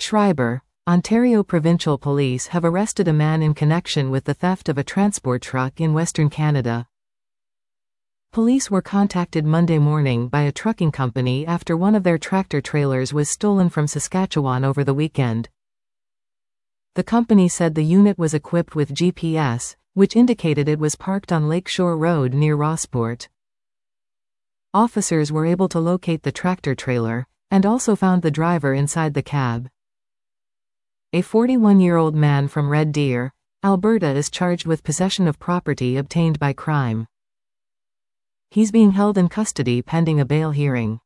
Schreiber, Ontario Provincial Police have arrested a man in connection with the theft of a transport truck in Western Canada. Police were contacted Monday morning by a trucking company after one of their tractor trailers was stolen from Saskatchewan over the weekend. The company said the unit was equipped with GPS, which indicated it was parked on Lakeshore Road near Rossport. Officers were able to locate the tractor trailer, and also found the driver inside the cab. A 41-year-old man from Red Deer, Alberta is charged with possession of property obtained by crime. He's being held in custody pending a bail hearing.